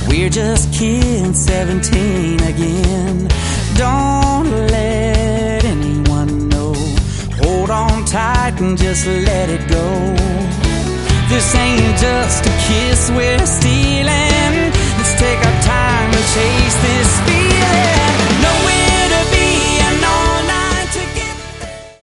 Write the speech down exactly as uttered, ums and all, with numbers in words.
we're just kids, seventeen again. Don't let anyone know. Hold on tight and just let it go. This ain't just a kiss we're stealing.